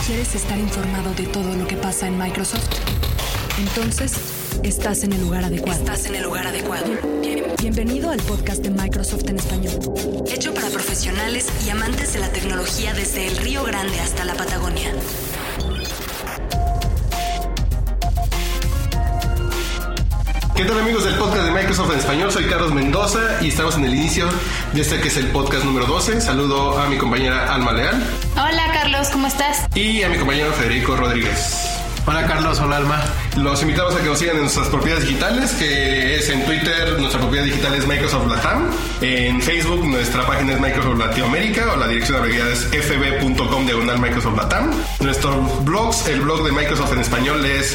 ¿Quieres estar informado de todo lo que pasa en Microsoft? Entonces, estás en el lugar adecuado. Bienvenido al podcast de Microsoft en español. Hecho para profesionales y amantes de la tecnología desde el Río Grande hasta la Patagonia. ¿Qué tal, amigos del podcast de Microsoft en español? Soy Carlos Mendoza y estamos en el inicio de este que es el podcast número 12. Saludo a mi compañera Alma Leal. Hola Carlos, ¿cómo estás? Y a mi compañero Federico Rodríguez. Hola Carlos, hola Alma. Los invitamos a que nos sigan en nuestras propiedades digitales, que es en Twitter, nuestra propiedad digital es Microsoft Latam. En Facebook, nuestra página es Microsoft Latinoamérica, o la dirección de navegador es fb.com/Microsoft Latam. Nuestros blogs, el blog de Microsoft en español es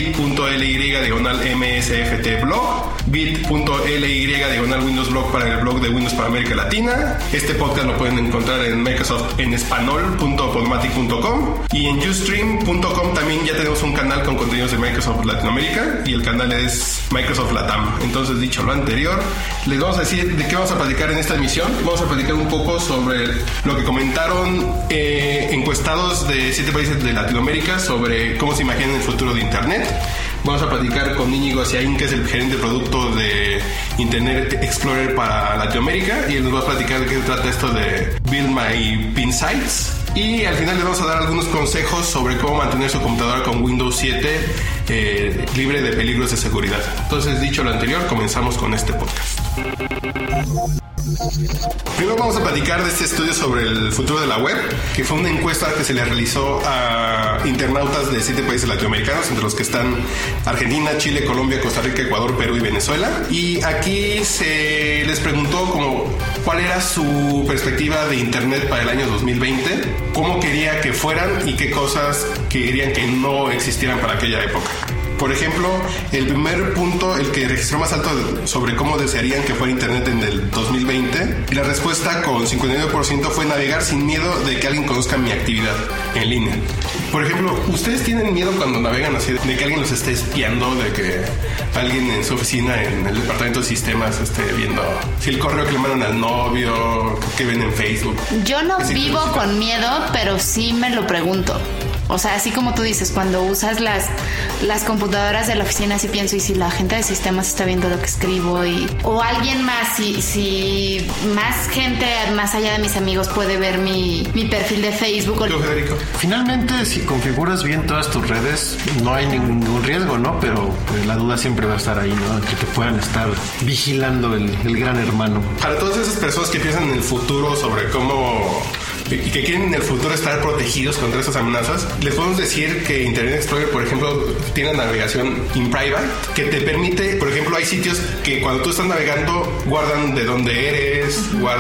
bit.ly/MSFT-blog, bit.ly/Windows Blog para el blog de Windows para América Latina. Este podcast lo pueden encontrar en Microsoft en espanol.podomatic.com, y en Ustream.com también ya tenemos un canal con contenidos de Microsoft Latinoamérica, y el canal es Microsoft Latam. Entonces, dicho lo anterior, les vamos a decir de qué vamos a platicar en esta emisión. Vamos a platicar un poco sobre lo que comentaron encuestados de 7 países de Latinoamérica sobre cómo se imaginan el futuro de Internet. Vamos a platicar con Íñigo Asiaín, que es el gerente de producto de Internet Explorer para Latinoamérica, y él nos va a platicar de qué se trata esto de Build My Pin Sites. Y al final les vamos a dar algunos consejos sobre cómo mantener su computadora con Windows 7 libre de peligros de seguridad. Entonces, dicho lo anterior, comenzamos con este podcast. Primero vamos a platicar de este estudio sobre el futuro de la web, que fue una encuesta que se le realizó a internautas de 7 países latinoamericanos, entre los que están Argentina, Chile, Colombia, Costa Rica, Ecuador, Perú y Venezuela. Y aquí se les preguntó cuál era su perspectiva de Internet para el año 2020, cómo quería que fueran y qué cosas querían que no existieran para aquella época. Por ejemplo, el primer punto, el que registró más alto sobre cómo desearían que fuera Internet en el 2020, y la respuesta con 59% fue navegar sin miedo de que alguien conozca mi actividad en línea. Por ejemplo, ¿ustedes tienen miedo cuando navegan así de que alguien los esté espiando, de que alguien en su oficina, en el departamento de sistemas, esté viendo si el correo que le mandan al novio, que ven en Facebook? Yo no vivo con miedo, pero sí me lo pregunto. O sea, así como tú dices, cuando usas las computadoras de la oficina, sí pienso, y si la gente de sistemas está viendo lo que escribo, o alguien más, si más gente más allá de mis amigos puede ver mi perfil de Facebook. ¿Tú, Federico? Finalmente, si configuras bien todas tus redes, no hay ningún riesgo, ¿no? Pero pues, la duda siempre va a estar ahí, ¿no? Que te puedan estar vigilando el gran hermano. Para todas esas personas que piensan en el futuro sobre cómo y que quieren en el futuro estar protegidos contra esas amenazas, les podemos decir que Internet Explorer, por ejemplo, tiene navegación in private, que te permite, por ejemplo, hay sitios que cuando tú estás navegando guardan de dónde eres,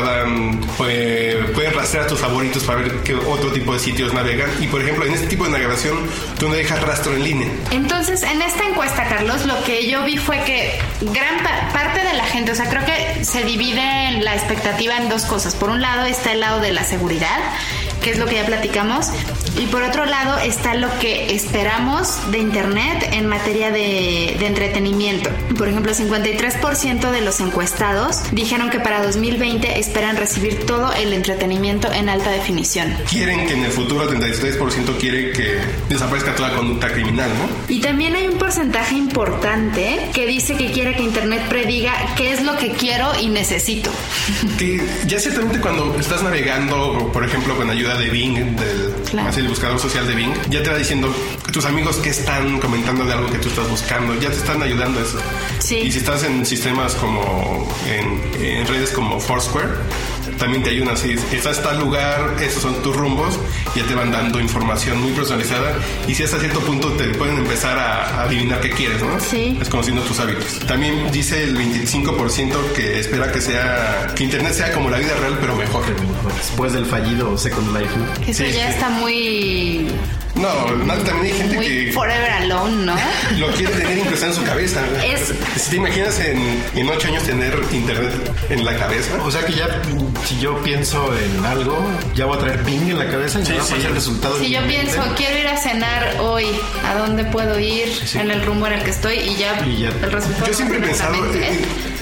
pueden rastrear tus favoritos para ver qué otro tipo de sitios navegan, y por ejemplo, en este tipo de navegación tú no dejas rastro en línea. Entonces, en esta encuesta, Carlos, lo que yo vi fue que gran parte de la gente, o sea, creo que se divide la expectativa en dos cosas. Por un lado está el lado de la seguridad, que es lo que ya platicamos, y por otro lado está lo que esperamos de Internet en materia de entretenimiento. Por ejemplo, 53% de los encuestados dijeron que para 2020 esperan recibir todo el entretenimiento en alta definición. Quieren que en el futuro el 33% quiere que desaparezca toda conducta criminal, ¿no? Y también hay un porcentaje importante que dice que quiere que Internet prediga qué es lo que quiero y necesito. Que ya ciertamente cuando estás navegando, por ejemplo, con ayuda de Bing, el buscador social de Bing, ya te va diciendo tus amigos que están comentando de algo que tú estás buscando, ya te están ayudando a eso. Sí. Y si estás en sistemas como en redes como Foursquare, también te ayudan. Si estás en tal lugar, esos son tus rumbos, ya te van dando información muy personalizada, y si hasta cierto punto te pueden empezar a adivinar qué quieres, ¿no? Sí. Es conociendo tus hábitos. También dice el 25% que espera que Internet sea como la vida real, pero mejor. Después del fallido Second Life, ¿no? Que eso ya está muy... No, también hay gente que forever alone, ¿no? Lo quiere tener incluso en su cabeza. Si te imaginas en 8 años tener Internet en la cabeza. O sea que ya, si yo pienso en algo, ya voy a traer Bing en la cabeza y me va a aparecer el resultado. Si yo pienso, quiero ir a cenar hoy, ¿a dónde puedo ir? En el rumbo en el que estoy, y ya el resultado. Yo siempre he pensado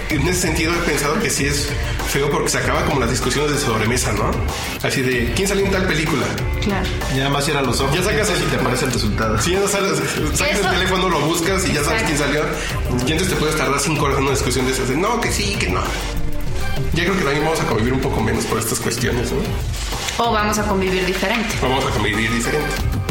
en ese sentido he pensado que sí es feo porque se acaba como las discusiones de sobremesa, ¿no? Así de, ¿quién salió en tal película? Claro. Y nada más cierra los ojos. Ya sacas y te aparece el resultado. Sí, ya sacas el teléfono, lo buscas y ya sabes quién salió. Y entonces te puedes tardar 5 horas en una discusión de esas de, no, que sí, que no. Ya creo que también vamos a convivir un poco menos por estas cuestiones, ¿no? O vamos a convivir diferente. Vamos a convivir diferente.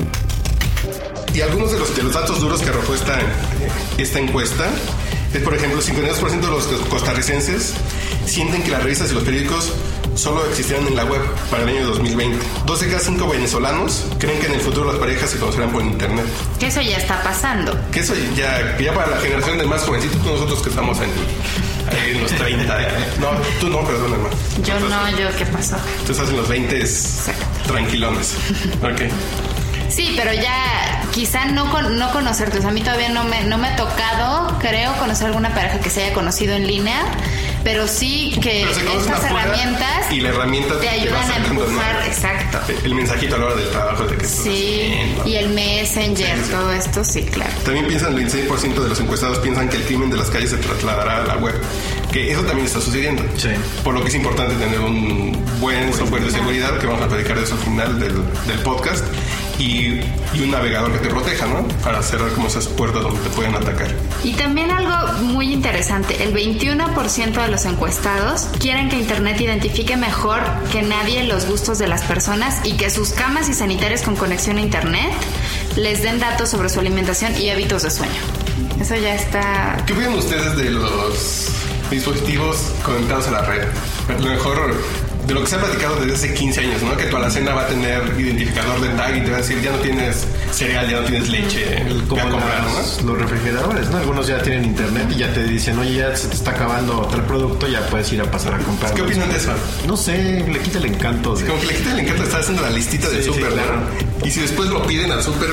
Y algunos de los datos duros que arrojó esta encuesta es, por ejemplo, el 52% de los costarricenses sienten que las revistas y los periódicos solo existirán en la web para el año 2020. 2 de cada 5 venezolanos creen que en el futuro las parejas se conocerán por internet. Que eso ya está pasando. Que eso ya para la generación de más jovencitos, nosotros que estamos en los 30. No, tú no, perdón, hermano. Yo, ¿qué pasó? Tú estás en los 20 tranquilones. Ok. Sí, pero ya quizá no conocerte. O sea, a mí todavía no me ha tocado, creo, conocer alguna pareja que se haya conocido en línea, pero sí que estas herramientas y la herramienta te ayudan a empujar, ¿no? Exacto. El mensajito a la hora del trabajo de que sí, y el Messenger, sí. Todo esto, sí, claro. También piensan, el 26% de los encuestados piensan que el crimen de las calles se trasladará a la web. Que eso también está sucediendo. Sí. Por lo que es importante tener un buen software de seguridad, que vamos a platicar de eso al final del podcast. Y un navegador que te proteja, ¿no? Para cerrar como esas puertas donde te pueden atacar. Y también algo muy interesante, el 21% de los encuestados quieren que Internet identifique mejor que nadie los gustos de las personas y que sus camas y sanitarios con conexión a Internet les den datos sobre su alimentación y hábitos de sueño. Eso ya está... ¿Qué opinan ustedes de los dispositivos conectados a la red? A lo mejor... de lo que se ha platicado desde hace 15 años, ¿no? Que tu alacena va a tener identificador de tag y te va a decir, ya no tienes cereal, ya no tienes leche, como a comprar, ¿no? Los refrigeradores, ¿no? Algunos ya tienen internet y ya te dicen, oye, ya se te está acabando tal producto, ya puedes ir a pasar a comprar. ¿Qué opinan de eso? No sé, le quita el encanto. Como que le quita el encanto de estar haciendo la listita del súper, claro. ¿No? Y si después lo piden al súper,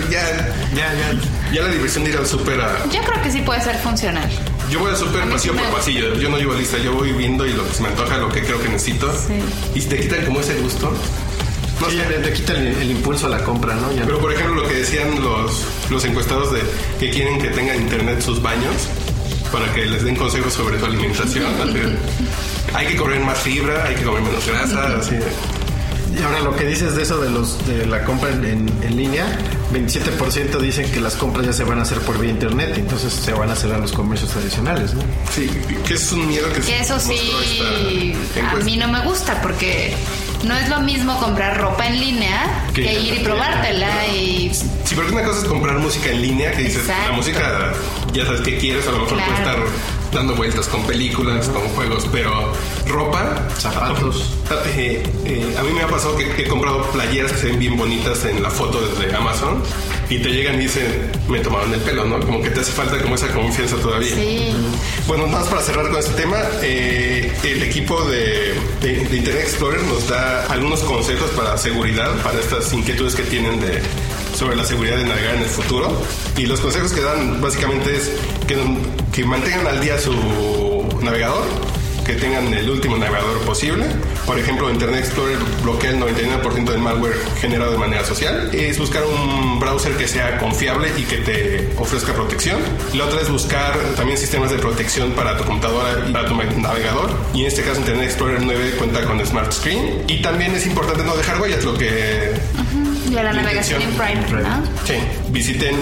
ya la diversión de ir al súper Yo creo que sí puede ser funcional. Yo voy al súper pasillo por pasillo. Yo no llevo lista, yo voy viendo y lo que se me antoja, lo que creo que necesito. Sí. Y si te quitan como ese gusto. No sé, te quitan el impulso a la compra, ¿no? Pero por ejemplo, lo que decían los encuestados de que quieren que tengan internet sus baños para que les den consejos sobre su alimentación. Hay que comer más fibra, hay que comer menos grasa, así. Y ahora lo que dices de eso de la compra en línea, 27% dicen que las compras ya se van a hacer por vía internet, entonces se van a cerrar los comercios tradicionales, ¿no? Sí, que es un miedo que eso sí, a mí no me gusta porque no es lo mismo comprar ropa en línea que ir y probártela y... Sí, porque una cosa es comprar música en línea, que dices, la música ya sabes qué quieres, a lo mejor puede estar dando vueltas con películas, con juegos, pero ropa, zapatos. A mí me ha pasado que he comprado playeras que se ven bien bonitas en la foto desde Amazon y te llegan y dicen, me tomaron el pelo, ¿no? Como que te hace falta como esa confianza todavía. Sí. Bueno, nada más para cerrar con este tema, el equipo de Internet Explorer nos da algunos consejos para seguridad, para estas inquietudes que tienen sobre la seguridad de navegar en el futuro. Y los consejos que dan básicamente es que mantengan al día su navegador, que tengan el último navegador posible. Por ejemplo, Internet Explorer bloquea el 99% del malware generado de manera social. Es buscar un browser que sea confiable y que te ofrezca protección. La otra es buscar también sistemas de protección para tu computadora y para tu navegador. Y en este caso Internet Explorer 9 cuenta con Smart Screen. Y también es importante no dejar huellas, lo que... Y la navegación en private, ¿no? Sí. Visiten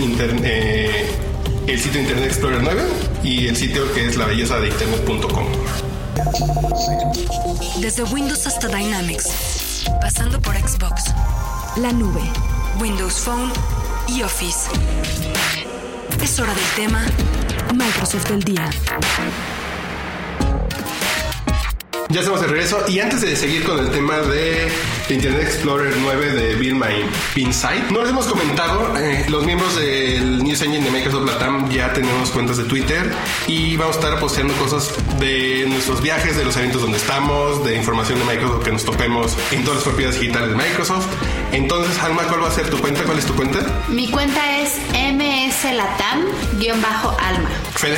el sitio Internet Explorer 9 y el sitio que es la belleza de internet.com. Desde Windows hasta Dynamics, pasando por Xbox, la nube, Windows Phone y Office. Es hora del tema Microsoft del día. Ya estamos de regreso y antes de seguir con el tema de Internet Explorer 9 de Build My Pinsite, no les hemos comentado, los miembros del News Engine de Microsoft Latam ya tenemos cuentas de Twitter y vamos a estar posteando cosas de nuestros viajes, de los eventos donde estamos, de información de Microsoft que nos topemos en todas las propiedades digitales de Microsoft. Entonces, Alma, ¿cuál va a ser tu cuenta? ¿Cuál es tu cuenta? Mi cuenta es mslatam-alma. Fede.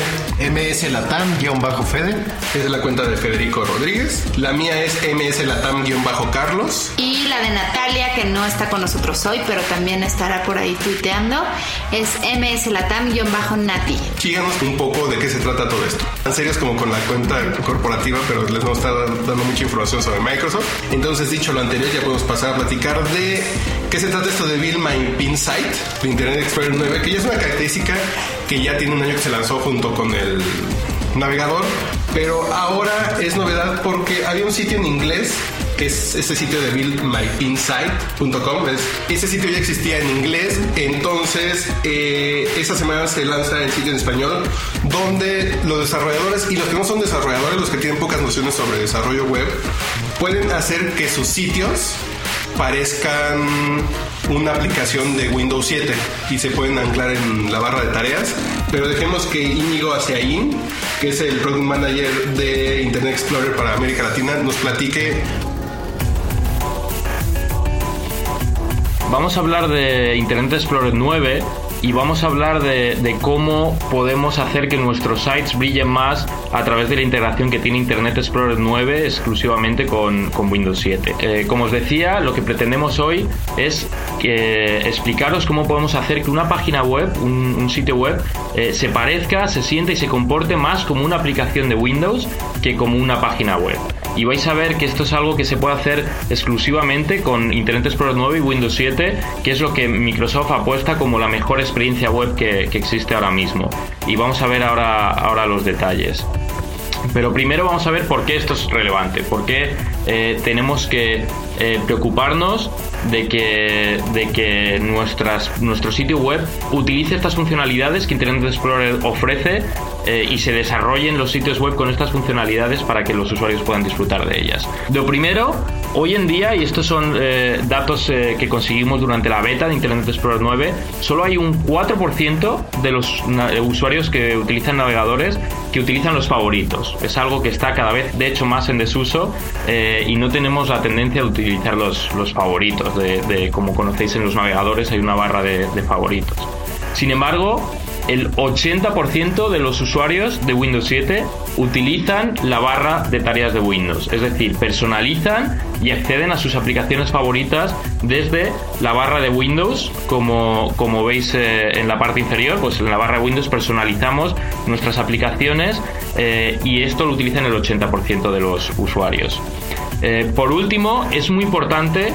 mslatam-fede. Esa es la cuenta de Federico Rodríguez. La mía es mslatam-carlos. Y la de Natalia, que no está con nosotros hoy, pero también estará por ahí tuiteando, es mslatam_nati. Síganos un poco de qué se trata todo esto. Tan serios como con la cuenta corporativa, pero les vamos a estar dando mucha información sobre Microsoft. Entonces, dicho lo anterior, ya podemos pasar a platicar de qué se trata esto de Build My Pin Site de Internet Explorer 9, que ya es una característica que ya tiene un año que se lanzó junto con el navegador, pero ahora es novedad porque había un sitio en inglés que es este sitio de buildmypinsite.com. Ese sitio ya existía en inglés, entonces esta semana se lanza el sitio en español, donde los desarrolladores y los que no son desarrolladores, los que tienen pocas nociones sobre desarrollo web, pueden hacer que sus sitios parezcan una aplicación de Windows 7 y se pueden anclar en la barra de tareas. Pero dejemos que Íñigo Aciaín, que es el Product Manager de Internet Explorer para América Latina, nos platique. Vamos a hablar de Internet Explorer 9 y vamos a hablar de cómo podemos hacer que nuestros sites brillen más a través de la integración que tiene Internet Explorer 9 exclusivamente con Windows 7. Como os decía, lo que pretendemos hoy es explicaros cómo podemos hacer que una página web, un sitio web, se parezca, se sienta y se comporte más como una aplicación de Windows que como una página web. Y vais a ver que esto es algo que se puede hacer exclusivamente con Internet Explorer 9 y Windows 7, que es lo que Microsoft apuesta como la mejor experiencia web que existe ahora mismo. Y vamos a ver ahora los detalles. Pero primero vamos a ver por qué esto es relevante, por qué tenemos que preocuparnos de que nuestro sitio web utilice estas funcionalidades que Internet Explorer ofrece y se desarrollen los sitios web con estas funcionalidades para que los usuarios puedan disfrutar de ellas. Lo primero, hoy en día, y estos son datos que conseguimos durante la beta de Internet Explorer 9, solo hay un 4% de los usuarios que utilizan navegadores que utilizan los favoritos. Es algo que está cada vez, de hecho, más en desuso y no tenemos la tendencia de utilizar los favoritos. Como conocéis en los navegadores hay una barra de favoritos. Sin embargo, el 80% de los usuarios de Windows 7 utilizan la barra de tareas de Windows, es decir, personalizan y acceden a sus aplicaciones favoritas desde la barra de Windows, como veis en la parte inferior. Pues en la barra de Windows personalizamos nuestras aplicaciones y esto lo utilizan el 80% de los usuarios. Por último, es muy importante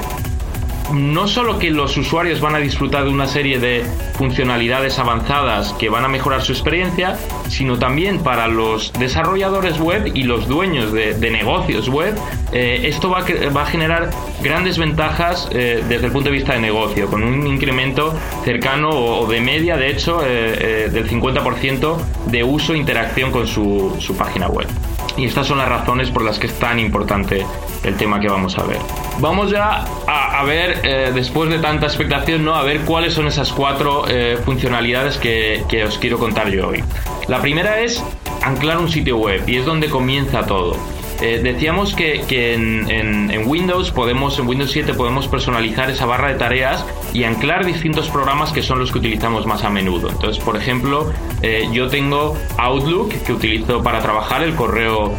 no solo que los usuarios van a disfrutar de una serie de funcionalidades avanzadas que van a mejorar su experiencia, sino también para los desarrolladores web y los dueños de negocios web, esto va a generar grandes ventajas desde el punto de vista de negocio, con un incremento cercano o de media, de hecho, del 50% de uso e interacción con su página web. Y estas son las razones por las que es tan importante el tema que vamos a ver. Vamos ya a ver, después de tanta expectación, ¿no?, a ver cuáles son esas 4 funcionalidades que os quiero contar yo hoy. La primera es anclar un sitio web, y es donde comienza todo. Decíamos que en Windows en Windows 7 podemos personalizar esa barra de tareas y anclar distintos programas que son los que utilizamos más a menudo. Entonces, por ejemplo, yo tengo Outlook, que utilizo para trabajar el correo,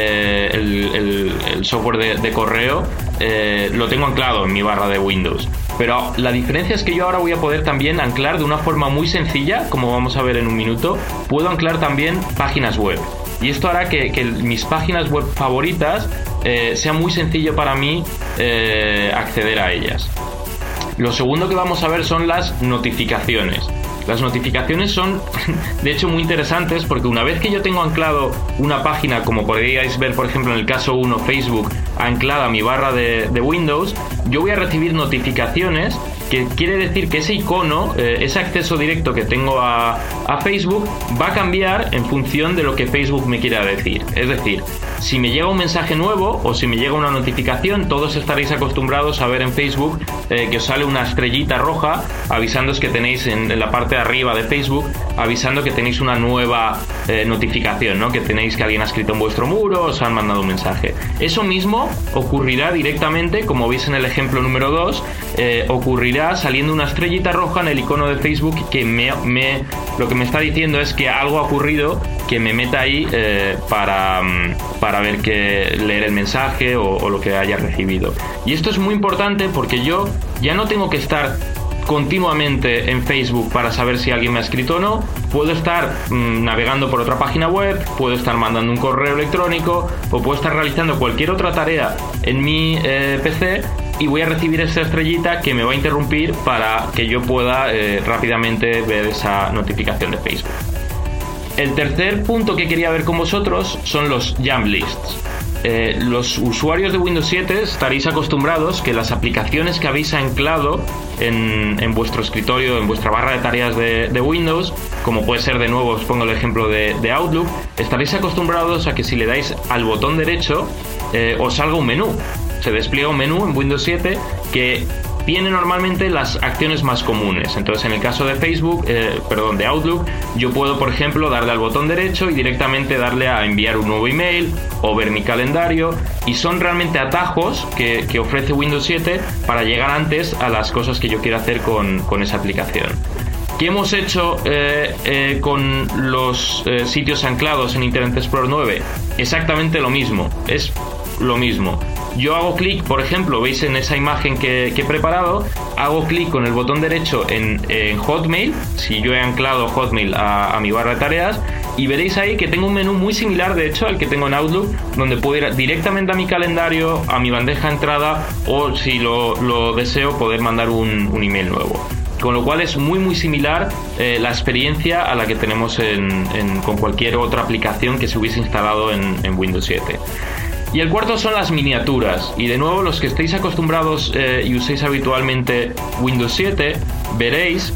el software de correo, lo tengo anclado en mi barra de Windows. Pero la diferencia es que yo ahora voy a poder también anclar de una forma muy sencilla, como vamos a ver en un minuto. Puedo anclar también páginas web. Y esto hará que mis páginas web favoritas sea muy sencillo para mí acceder a ellas. Lo segundo que vamos a ver son las notificaciones. Las notificaciones son, de hecho, muy interesantes porque una vez que yo tengo anclado una página, como podríais ver, por ejemplo, en el caso 1, Facebook, anclada a mi barra de Windows, yo voy a recibir notificaciones, que quiere decir que ese icono, ese acceso directo que tengo a Facebook, va a cambiar en función de lo que Facebook me quiera decir. Es decir, si me llega un mensaje nuevo o si me llega una notificación, todos estaréis acostumbrados a ver en Facebook que os sale una estrellita roja avisándoos que tenéis en la parte de arriba de Facebook, avisando que tenéis una nueva notificación, ¿no?, que tenéis que alguien ha escrito en vuestro muro, os han mandado un mensaje. Eso mismo ocurrirá directamente, como veis en el ejemplo número 2, ocurrirá saliendo una estrellita roja en el icono de Facebook que lo que me está diciendo es que algo ha ocurrido que me meta ahí para ver leer el mensaje o lo que haya recibido. Y esto es muy importante porque yo ya no tengo que estar continuamente en Facebook para saber si alguien me ha escrito o no. Puedo estar navegando por otra página web, puedo estar mandando un correo electrónico o puedo estar realizando cualquier otra tarea en mi PC y voy a recibir esa estrellita que me va a interrumpir para que yo pueda rápidamente ver esa notificación de Facebook. El tercer punto que quería ver con vosotros son los jump lists. Los usuarios de Windows 7 estaréis acostumbrados que las aplicaciones que habéis anclado en vuestro escritorio, en vuestra barra de tareas de Windows, como puede ser, de nuevo os pongo el ejemplo de Outlook, estaréis acostumbrados a que si le dais al botón derecho os salga un menú. Se despliega un menú en Windows 7 que tiene normalmente las acciones más comunes. Entonces, en el caso de de Outlook, yo puedo, por ejemplo, darle al botón derecho y directamente darle a enviar un nuevo email o ver mi calendario, y son realmente atajos que ofrece Windows 7 para llegar antes a las cosas que yo quiero hacer con esa aplicación. ¿Qué hemos hecho con los sitios anclados en Internet Explorer 9? Exactamente lo mismo, es lo mismo. Yo hago clic, por ejemplo, veis en esa imagen que he preparado, hago clic con el botón derecho en Hotmail, si yo he anclado Hotmail a mi barra de tareas, y veréis ahí que tengo un menú muy similar, de hecho, al que tengo en Outlook, donde puedo ir directamente a mi calendario, a mi bandeja de entrada, o si lo deseo, poder mandar un email nuevo. Con lo cual es muy muy similar la experiencia a la que tenemos con cualquier otra aplicación que se hubiese instalado en Windows 7. Y el cuarto son las miniaturas. Y de nuevo, los que estéis acostumbrados y uséis habitualmente Windows 7, veréis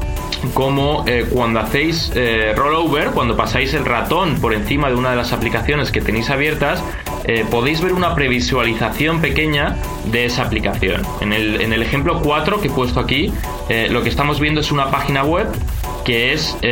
como cuando hacéis rollover, cuando pasáis el ratón por encima de una de las aplicaciones que tenéis abiertas, podéis ver una previsualización pequeña de esa aplicación. En el ejemplo 4 que he puesto aquí, lo que estamos viendo es una página web que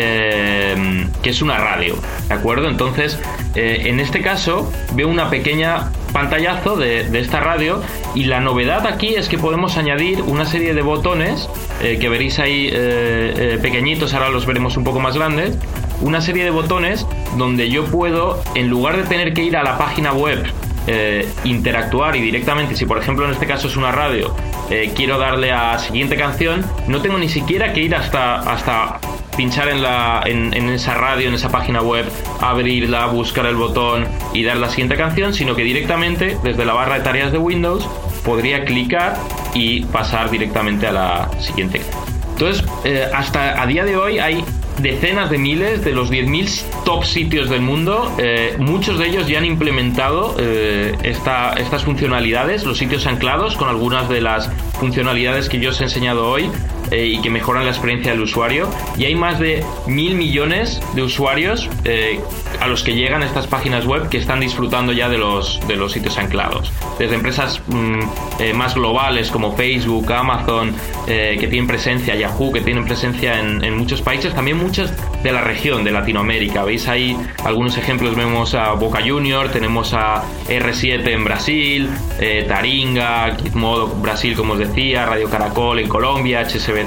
es una radio, ¿de acuerdo? Entonces, en este caso, veo una pequeña pantallazo de esta radio, y la novedad aquí es que podemos añadir una serie de botones que veréis ahí pequeñitos, ahora los veremos un poco más grandes, una serie de botones donde yo puedo, en lugar de tener que ir a la página web, interactuar y directamente, si por ejemplo en este caso es una radio, quiero darle a siguiente canción, no tengo ni siquiera que ir hasta pinchar en esa radio, en esa página web, abrirla, buscar el botón y dar la siguiente canción, sino que directamente desde la barra de tareas de Windows podría clicar y pasar directamente a la siguiente. Entonces, hasta a día de hoy hay decenas de miles de los 10.000 top sitios del mundo. Muchos de ellos ya han implementado estas funcionalidades, los sitios anclados, con algunas de las funcionalidades que yo os he enseñado hoy y que mejoran la experiencia del usuario. Y hay más de 1.000 millones de usuarios a los que llegan estas páginas web que están disfrutando ya de los sitios anclados. Desde empresas más globales como Facebook, Amazon, que tienen presencia, Yahoo, que tienen presencia en muchos países, también muchas de la región de Latinoamérica. Veis ahí algunos ejemplos, vemos a Boca Junior, tenemos a R7 en Brasil, Taringa, Gizmodo Brasil, como os decía, Radio Caracol en Colombia, HSBC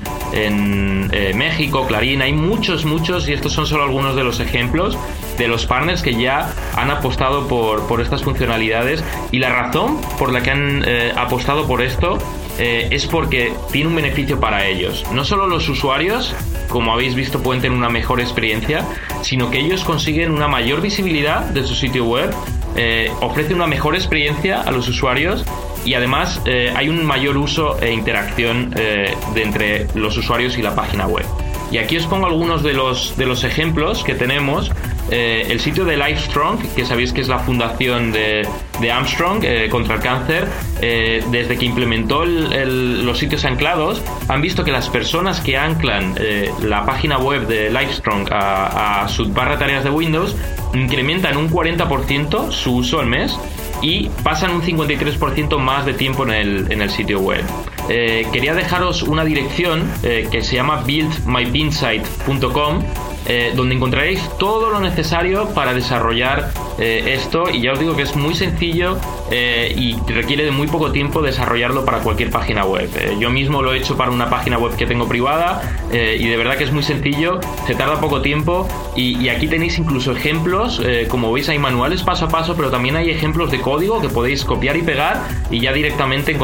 en México, Clarín. Hay muchos, y estos son solo algunos de los ejemplos de los partners que ya han apostado por estas funcionalidades, y la razón por la que han apostado por esto es porque tiene un beneficio para ellos. No solo los usuarios, como habéis visto, pueden tener una mejor experiencia, sino que ellos consiguen una mayor visibilidad de su sitio web, ofrecen una mejor experiencia a los usuarios, y además hay un mayor uso e interacción entre los usuarios y la página web. Y aquí os pongo algunos de los ejemplos que tenemos. El sitio de Livestrong, que sabéis que es la fundación de Armstrong contra el cáncer, desde que implementó los sitios anclados, han visto que las personas que anclan la página web de Livestrong a su barra de tareas de Windows incrementan un 40% su uso al mes y pasan un 53% más de tiempo en el sitio web. Quería dejaros una dirección que se llama buildmypinsite.com, donde encontraréis todo lo necesario para desarrollar esto, y ya os digo que es muy sencillo y requiere de muy poco tiempo desarrollarlo para cualquier página web. Yo mismo lo he hecho para una página web que tengo privada y de verdad que es muy sencillo, se tarda poco tiempo y aquí tenéis incluso ejemplos, como veis hay manuales paso a paso, pero también hay ejemplos de código que podéis copiar y pegar y ya directamente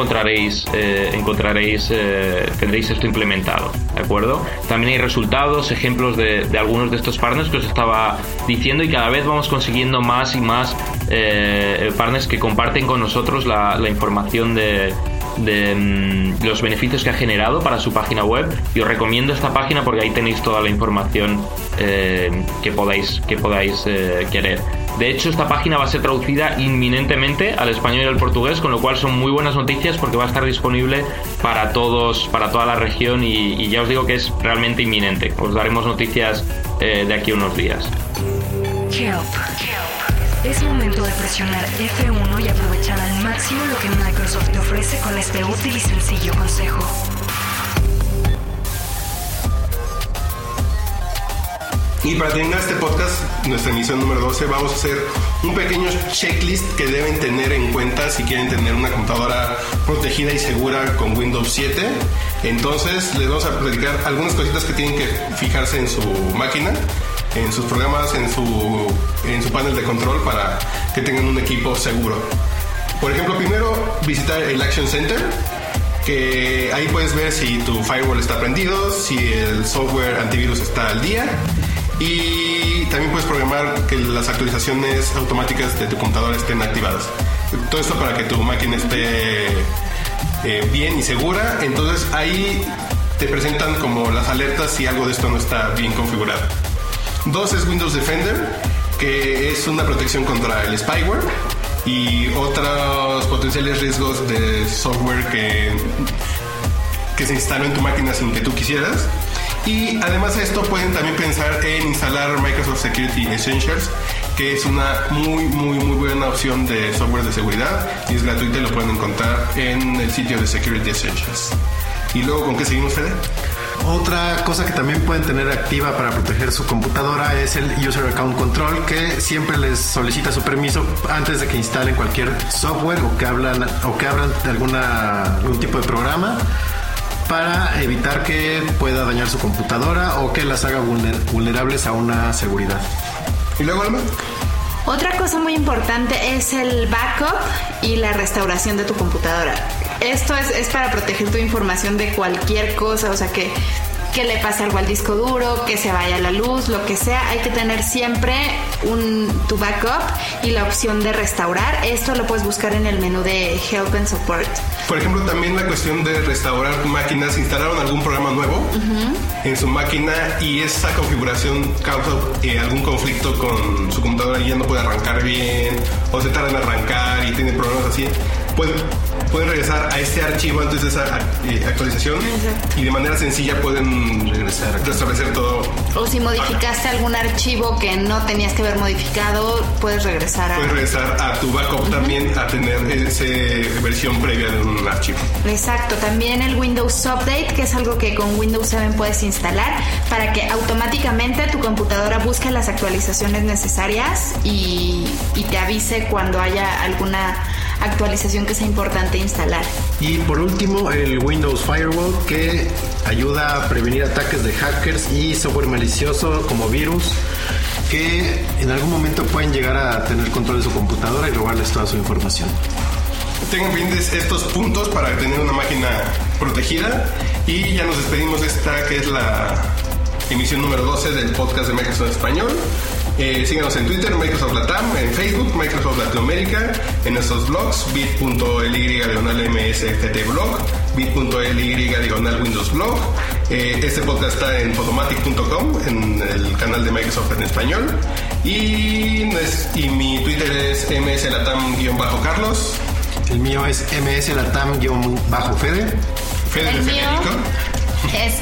tendréis esto implementado, ¿de acuerdo? También hay resultados, ejemplos de algunos de estos partners que os estaba diciendo, y cada vez vamos consiguiendo más y más partners que comparten con nosotros la información de los beneficios que ha generado para su página web, y os recomiendo esta página porque ahí tenéis toda la información que podáis querer. De hecho, esta página va a ser traducida inminentemente al español y al portugués, con lo cual son muy buenas noticias porque va a estar disponible para todos, para toda la región, y ya os digo que es realmente inminente. Os daremos noticias de aquí a unos días. Help. Es momento de presionar F1 y aprovechar al máximo lo que Microsoft te ofrece con este útil y sencillo consejo. Y para terminar este podcast, nuestra emisión número 12, vamos a hacer un pequeño checklist que deben tener en cuenta si quieren tener una computadora protegida y segura con Windows 7. Entonces les vamos a platicar algunas cositas que tienen que fijarse en su máquina, en sus programas, en su panel de control, para que tengan un equipo seguro. Por ejemplo, primero visitar el Action Center, que ahí puedes ver si tu firewall está prendido, si el software antivirus está al día, y también puedes programar que las actualizaciones automáticas de tu computadora estén activadas. Todo esto para que tu máquina esté bien y segura. Entonces ahí te presentan como las alertas si algo de esto no está bien configurado. 2 es Windows Defender, que es una protección contra el spyware y otros potenciales riesgos de software que se instaló en tu máquina sin que tú quisieras. Y además de esto, pueden también pensar en instalar Microsoft Security Essentials, que es una muy buena opción de software de seguridad y es gratuita y lo pueden encontrar en el sitio de Security Essentials. Y luego, ¿con qué seguimos, Fede? Otra cosa que también pueden tener activa para proteger su computadora es el User Account Control, que siempre les solicita su permiso antes de que instalen cualquier software o que abran de algún tipo de programa, para evitar que pueda dañar su computadora o que las haga vulnerables a una seguridad. ¿Y luego, Alma? Otra cosa muy importante es el backup y la restauración de tu computadora. Esto es para proteger tu información de cualquier cosa, o sea, que le pase algo al disco duro, que se vaya la luz, lo que sea. Hay que tener siempre tu backup y la opción de restaurar. Esto lo puedes buscar en el menú de Help and Support. Por ejemplo, también la cuestión de restaurar tu máquina. Si instalaron algún programa nuevo en su máquina y esa configuración causa algún conflicto con su computadora y ya no puede arrancar bien, o se tarda en arrancar y tiene problemas así, pueden regresar a este archivo antes de esa actualización. Exacto. Y de manera sencilla pueden restablecer todo. O si modificaste algún archivo que no tenías que haber modificado, puedes regresar a tu backup también, a tener esa versión previa de un archivo. Exacto. También el Windows Update, que es algo que con Windows 7 puedes instalar para que automáticamente tu computadora busque las actualizaciones necesarias y te avise cuando haya alguna actualización que sea importante instalar. Y por último, el Windows Firewall, que ayuda a prevenir ataques de hackers y software malicioso como virus, que en algún momento pueden llegar a tener control de su computadora y robarles toda su información. Tengan pendientes estos puntos para tener una máquina protegida, y ya nos despedimos de esta que es la emisión número 12 del podcast de Microsoft Español. Síganos en Twitter, Microsoft Latam, en Facebook, Microsoft Latinoamérica, en nuestros blogs, bit.ly/msftblog, bit.ly/windowsblog. Este podcast está en Podomatic.com, en el canal de Microsoft en español. Y mi Twitter es mslatam_Carlos. El mío es mslatam_Fede. El mío es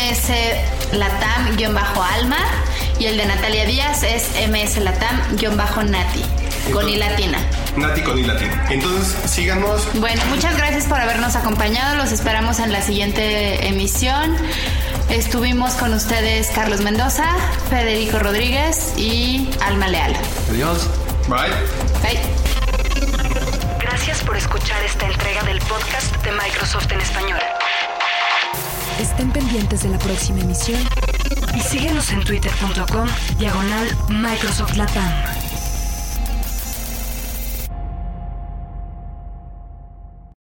mslatam_Alma. Y el de Natalia Díaz es mslatam_Nati, con I latina. Nati con I latina. Entonces, síganos. Bueno, muchas gracias por habernos acompañado. Los esperamos en la siguiente emisión. Estuvimos con ustedes Carlos Mendoza, Federico Rodríguez y Alma Leal. Adiós. Bye. Bye. Gracias por escuchar esta entrega del podcast de Microsoft en español. Estén pendientes de la próxima emisión y síguenos en twitter.com/Microsoft Latam.